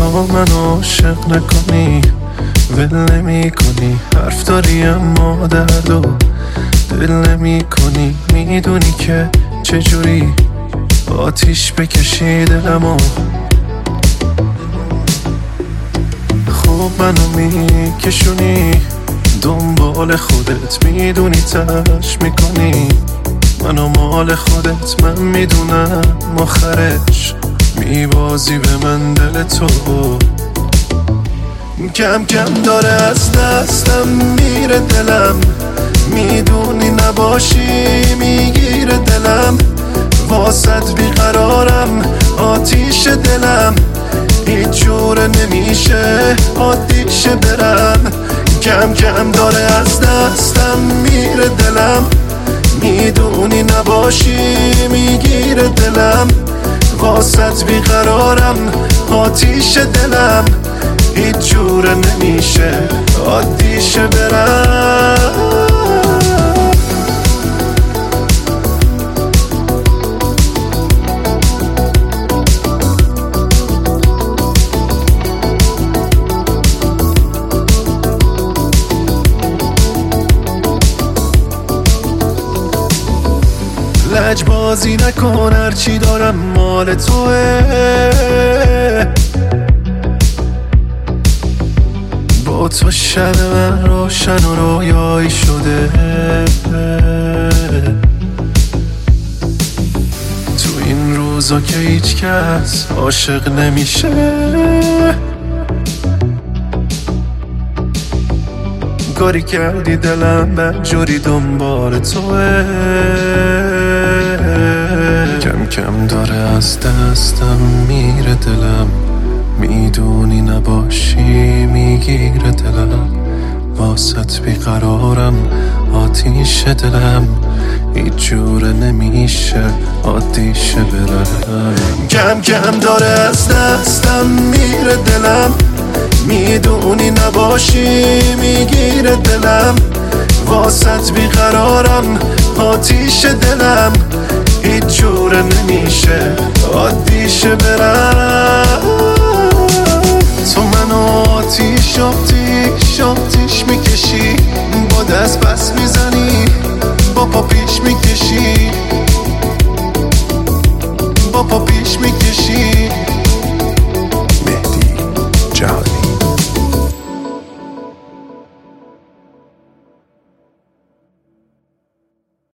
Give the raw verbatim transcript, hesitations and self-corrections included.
تا من عاشق نکنی ول نمی کنی، حرف داری اما درد و دل نمی کنی. میدونی که چجوری آتیش بکشی دلمو، خوب منو میکشونی دنبال خودت، میدونی تلاش میکنی منو مال خودت. من میدونم آخرش میبازی به من دل تو، کم کم داره از دستم میره دلم، میدونی نباشی میگیره دلم. واسط بیقرارم آتیش دلم، هیچ جوره نمیشه عادیشه برم. کم کم داره از دستم میره دلم، میدونی نباشی میگیره دلم. واسط بیقرارم آتیش دلم، هیچ جوره نمیشه عادیشه برم. لج بازی نکن، هرچی دارم مال توه. با تو شب من روشن و رویایی شده، تو این روزا که هیچ کس عاشق نمیشه. کاری کردی دلم بدجوری دنبال توه، کم کم داره از دستم میره دلم، میدونی نباشی میگیره دلم. واسط بیقرارم آتیش دلم، هیچ جوره نمیشه عادیشه برم. کم کم داره از دستم میره دلم، میدونی نباشی میگیره دلم. واسط بیقرارم آتیش دلم، هیچ جوره نمیشه عادیشه برم. تو منو آتیش آتیش آتیش میکشی، با دست بس میزنی با پا پیش میکشی، با پا پیش میکشی.